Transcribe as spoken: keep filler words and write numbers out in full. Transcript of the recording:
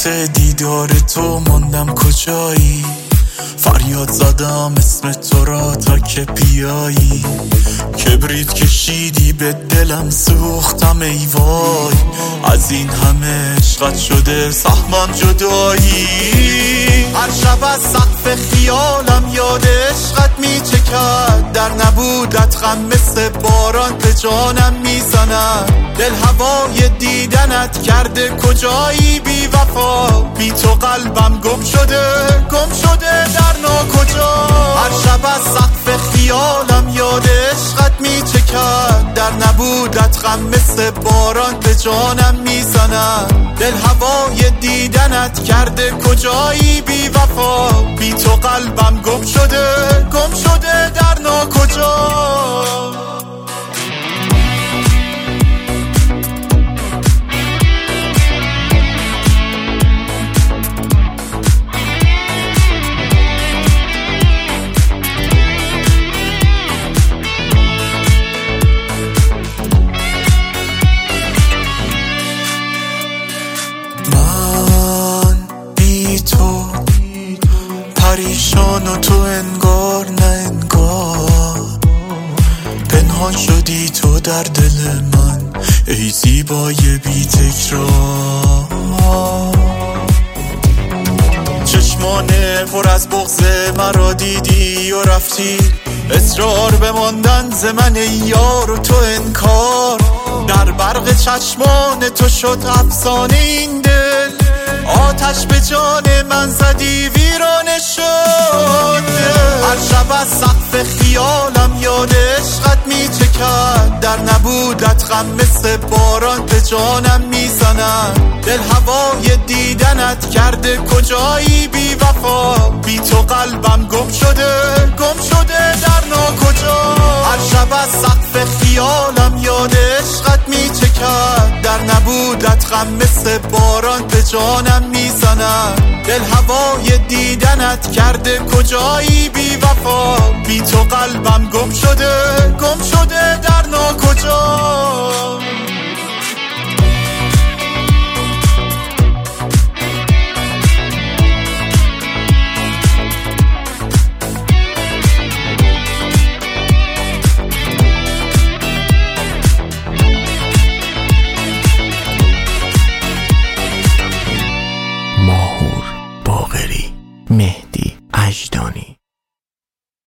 وقت دیدار تو ماندم کجایی، فریاد زدم اسم تو را تا که بیایی. کبریت کشیدی به دلم سوختم ای وای، از این همه عشقت شده سهمم جدایی. هر شب از سقف خیالم یاد عشقت میچکد، در نبودت غم مثل باران به جانم میزند. دل هوای دیدنت کرده کجایی بی وفا، بی تو قلبم گم شده گم شده در ناکجا. هر شب از سقف خیالم یاد عشقت میچکد، در نبودت غم مثل باران به جانم میزند. دل هوای دیدنت کرده کجایی بی وفا، بی تو قلبم گم شده گم شده در ناکجا. پریشان و تو انگار نه انگار، پنهان شدی تو در دل من ای زیبای بی تکرار. چشمانه پر از بغض مرا دیدی و رفتی، اصرار به ماندن ز من ای یار و تو انکار. در برق چشمان تو شد افسانه این دل، آتش به جان من زدی ویرانه شد. هر شب از سقف خیالم یاد عشقت میچکد، در نبودت غم مثل باران به جانم میزند. دل هوای دیدنت کرده کجایی بی وفا، بی تو قلبم گم شده گم شده در ناکجا. هر شب از سقف خیالم یاد عشقت میچکد، در نبودت غم مثل باران به جانم میزند. دل هوای دیدنت کرده کجایی بی وفا، بی تو قلبم گم شده گم شده در ناکجا. مهر